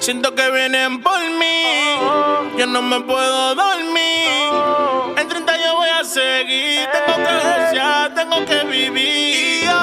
Siento que vienen por mí, yo no me puedo dormir. En 30 yo voy a seguir, tengo que desear, tengo que vivir. Y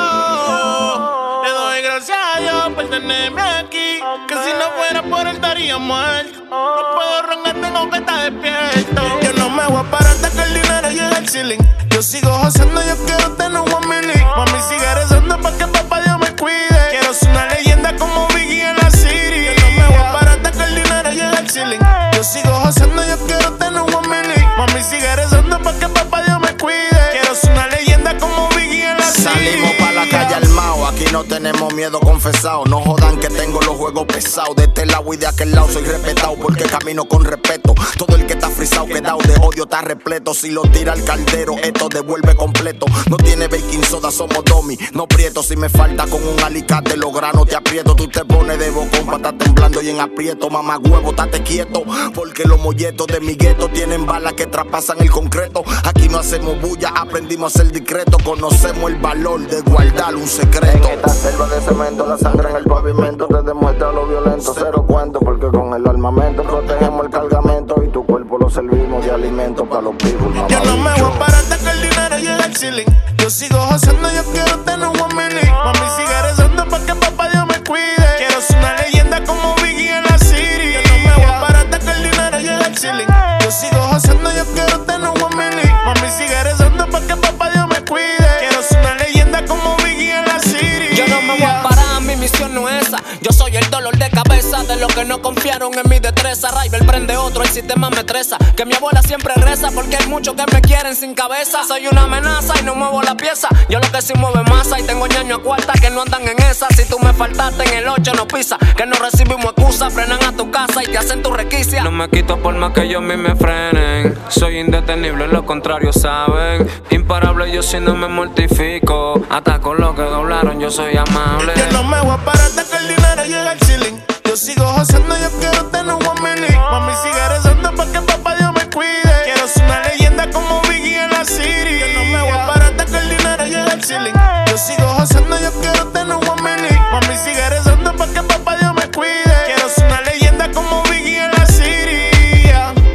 yo le doy gracias a Dios por tenerme aquí, que si no fuera por él estaría muerto. No puedo roncar, tengo que estar despierto. Yo no me voy a parar hasta que el dinero llegue al ceiling. Yo sigo joseando, yo quiero tener un 1 million. Mami sigue rezando pa' que papá Dios me cuide. Quiero ser una leyenda como Biggie en la city. Yo no me voy a parar hasta que el dinero llegue al ceiling. Yo sigo joseando, yo quiero tener un 1 million. Mami sigue rezando pa' que papá Dios me cuide. Quiero ser una leyenda como Biggie en la city. Salimos pa' la calle armao, aquí no tenemos miedo confesado. No jodan que tengo los juegos pesados. De este lado y de aquel lado soy respetado porque camino con respeto. Todo el que está frisado, quedado de odio está repleto. Si lo tira al caldero, esto devuelve completo. No tiene baking soda, somos domi, no prieto. Si me falta con un alicate, los granos te aprieto. Tú te pones de bocón pa' estar temblando y en aprieto. Mamá huevo, estate quieto, porque los molletos de mi gueto tienen balas que traspasan el concreto. Aquí no hacemos bulla, aprendimos a ser discreto. Conocemos el valor de guardar un secreto. En esta selva de cemento, la sangre en el pavimento te demuestra lo violento. Cero cuento, porque con el armamento protegemos el cargamento y tu cuerpo lo servimos de alimento para los vivos. Yo no me voy a parar hasta que el dinero llegue al ceiling. Yo sigo joseando, yo quiero tener un 1 million. Mami sigue rezando pa' que papá Dios me cuide. Quiero ser una leyenda como Biggie en la city. Yo no me voy a parar hasta que el dinero llegue al ceiling. Yo sigo joseando, yo quiero tener un 1 million. Mami sigue rezando pa' que papá Dios me cuide. Quiero ser una leyenda como Biggie en la city. Yo no me voy a parar, mi misión no es esa. Yo soy el dolor de cabeza de los que no confiaron en mi destreza. Rival prende otro, el sistema me estresa. Que mi abuela siempre reza porque hay muchos que me quieren sin cabeza. Soy una amenaza y no muevo la pieza. Yo lo que sí mueve masa y tengo ñaño a cuarta que no andan en esa. Si tú me faltaste en el 8 no pisa. Que no recibimos excusa, frenan a tu casa y te hacen tu requisia. No me quito por más que ellos a mí me frenen. Soy indetenible, lo contrario saben. Imparable yo si no me mortifico. Ataco lo que doblaron, yo soy amable. Yo no me voy a parar hasta que el dinero llegue al ceiling. Yo sigo joseando, yo quiero tener un 1 million. Mami sigue rezando pa' que papá Dios me cuide. Quiero ser una leyenda como Biggie en la city. Yo no me voy a parar hasta que el dinero llegue al ceiling. Yo sigo joseando, yo quiero tener un 1 million. Mami sigue rezando pa' que papá Dios me cuide. Quiero ser una leyenda como Biggie en la city.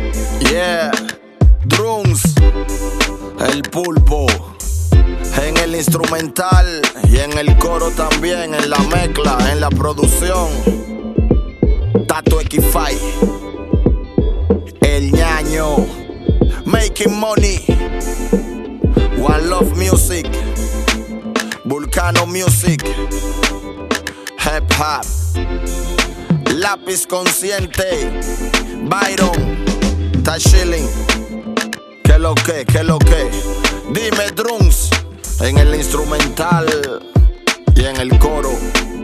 Yeah, Drums, el pulpo. En el instrumental y en el coro también, en la mezcla, en la producción. Tato X5, El Ñaño, Making Money, One Love Music, Vulcano Music, Hip Hop, Lápiz Consciente, Byron, Tashilling. ¿Qué lo que? ¿Qué lo que? Dime Drums. En el instrumental y en el coro.